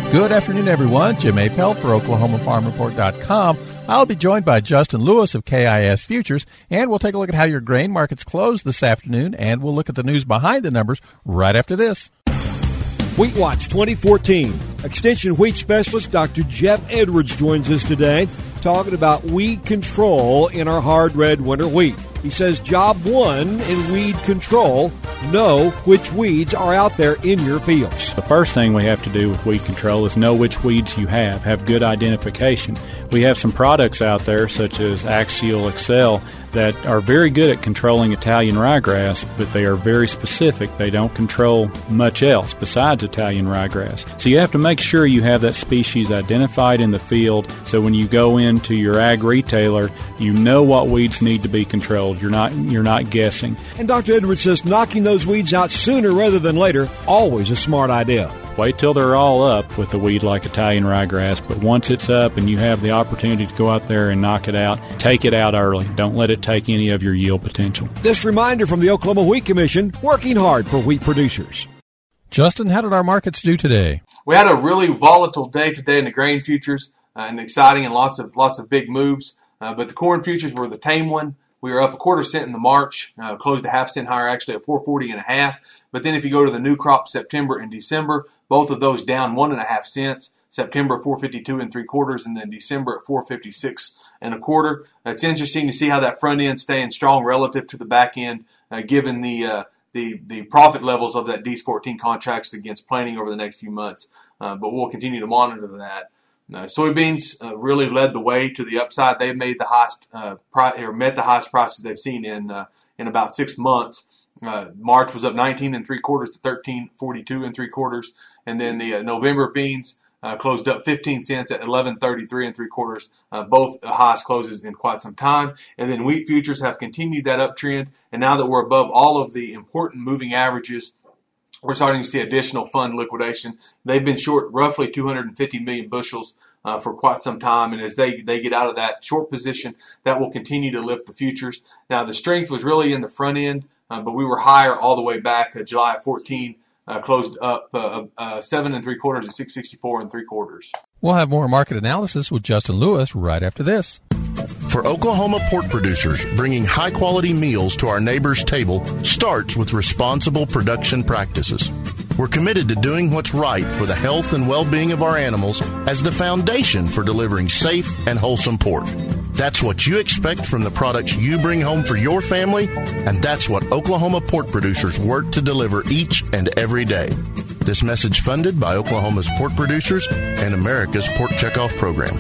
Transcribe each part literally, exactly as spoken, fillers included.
Good afternoon, everyone. Jim Appel for Oklahoma Farm Report dot com. I'll be joined by Justin Lewis of K I S Futures, and we'll take a look at how your grain markets closed this afternoon, and we'll look at the news behind the numbers right after this. Wheat Watch twenty fourteen. Extension wheat specialist Doctor Jeff Edwards joins us today talking about weed control in our hard red winter wheat. He says job one in weed control, know which weeds are out there in your fields. The first thing we have to do with weed control is know which weeds you have, have good identification. We have some products out there such as Axial Excel that are very good at controlling Italian ryegrass, but they are very specific. They don't control much else besides Italian ryegrass. So you have to make sure you have that species identified in the field so when you go into your ag retailer, you know what weeds need to be controlled. You're not you're not guessing. And Doctor Edwards says knocking those weeds out sooner rather than later, always a smart idea. Wait till they're all up with a weed like Italian ryegrass, but once it's up and you have the opportunity to go out there and knock it out, take it out early. Don't let it take any of your yield potential. This reminder from the Oklahoma Wheat Commission, working hard for wheat producers. Justin, how did our markets do today? We had a really volatile day today in the grain futures, uh, and exciting and lots of lots of big moves. Uh, but the corn futures were the tame one. We were up a quarter cent in the March, uh, closed a half cent higher, actually at four forty and a half. But then if you go to the new crop September and December, both of those down one and a half cents. September four fifty-two and three quarters, and then December at four fifty-six and a quarter. It's interesting to see how that front end staying strong relative to the back end, uh, given the uh, the the profit levels of that D S fourteen contracts against planting over the next few months. Uh, but we'll continue to monitor that. Uh, soybeans uh, really led the way to the upside. They've made the highest uh, pri- or met the highest prices they've seen in uh, in about six months. Uh, March was up nineteen and three quarters to thirteen forty-two and three quarters, and then the uh, November beans uh, closed up fifteen cents at eleven thirty-three and three quarters. Uh, both the highest closes in quite some time. And then wheat futures have continued that uptrend, and now that we're above all of the important moving averages, we're starting to see additional fund liquidation. They've been short roughly two hundred fifty million bushels uh, for quite some time, and as they, they get out of that short position, that will continue to lift the futures. Now, the strength was really in the front end, uh, but we were higher all the way back. Uh, July fourteenth uh, closed up uh, uh, seven and three quarters to six sixty-four and three quarters. We'll have more market analysis with Justin Lewis right after this. For Oklahoma pork producers, bringing high-quality meals to our neighbors' table starts with responsible production practices. We're committed to doing what's right for the health and well-being of our animals as the foundation for delivering safe and wholesome pork. That's what you expect from the products you bring home for your family, and that's what Oklahoma pork producers work to deliver each and every day. This message funded by Oklahoma's pork producers and America's Pork Checkoff Program.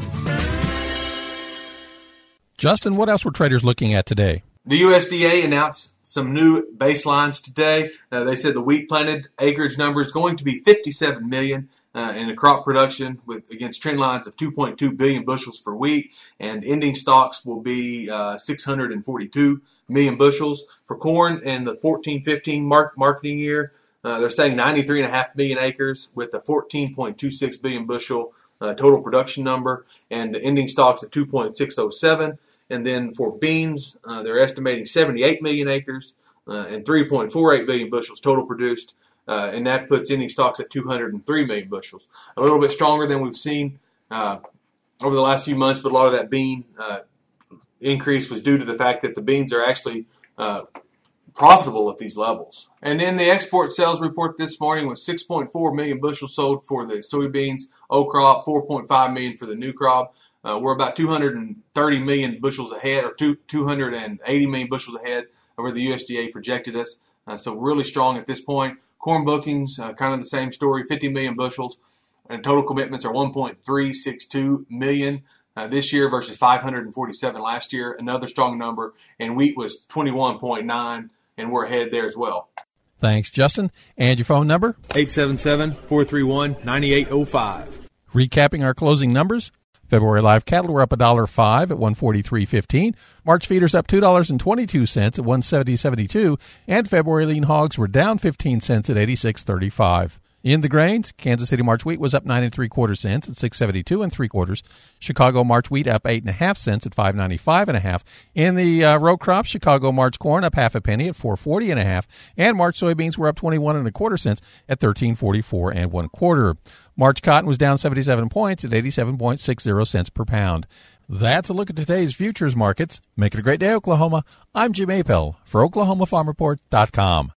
Justin, what else were traders looking at today? The U S D A announced some new baselines today. Uh, they said the wheat planted acreage number is going to be fifty-seven million uh, in the crop production with against trend lines of two point two billion bushels for wheat, and ending stocks will be uh, six hundred forty-two million bushels. For corn in the fourteen fifteen mark marketing year, uh, they're saying ninety-three point five million acres with a fourteen point two six billion bushel uh, total production number, and ending stocks at two point six oh seven. And then for beans, uh, they're estimating seventy-eight million acres uh, and three point four eight billion bushels total produced, uh, and that puts ending stocks at two hundred three million bushels. A little bit stronger than we've seen uh, over the last few months, but a lot of that bean uh, increase was due to the fact that the beans are actually uh, profitable at these levels. And then the export sales report this morning was six point four million bushels sold for the soybeans, old crop, four point five million for the new crop. Uh, we're about two hundred thirty million bushels ahead, or two, two hundred eighty million bushels ahead of where the U S D A projected us. Uh, so really strong at this point. Corn bookings, uh, kind of the same story, fifty million bushels. And total commitments are one point three six two million uh, this year versus five hundred forty-seven last year. Another strong number. And wheat was twenty-one point nine, and we're ahead there as well. Thanks, Justin. And your phone number? eight seven seven, four three one, nine eight zero five. Recapping our closing numbers. February live cattle were up one dollar five at one forty-three fifteen. March feeders up two dollars and twenty-two cents at one seventy seventy-two. And February lean hogs were down fifteen cents at eighty-six thirty-five. In the grains, Kansas City March wheat was up nine and three quarter cents at six seventy-two and three quarters. Chicago March wheat up eight and a half cents at five ninety-five and a half. In the uh, row crop, Chicago March corn up half a penny at four forty and a half, and March soybeans were up twenty-one and a quarter cents at thirteen forty-four and one quarter. March cotton was down seventy-seven points at eighty-seven point six zero cents per pound. That's a look at today's futures markets. Make it a great day, Oklahoma. I'm Jim Appel for Oklahoma Farm Report dot com.